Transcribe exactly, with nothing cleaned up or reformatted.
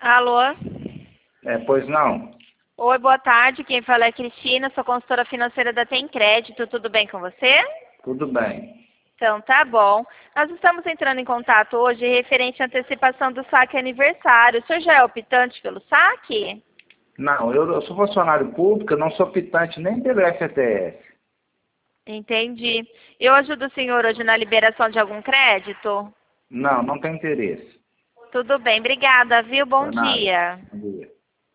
Alô? É, pois não? Oi, boa tarde. Quem fala é Cristina, sou consultora financeira da Tem Crédito. Tudo bem com você? Tudo bem. Então, tá bom. Nós estamos entrando em contato hoje referente à antecipação do saque aniversário. O senhor já é optante pelo saque? Não, eu, eu sou funcionário público, eu não sou optante nem pelo F G T S. Entendi. Eu ajudo o senhor hoje na liberação de algum crédito? Não, não tem interesse. Tudo bem, obrigada, viu? Bom Por nada. dia. Bom dia.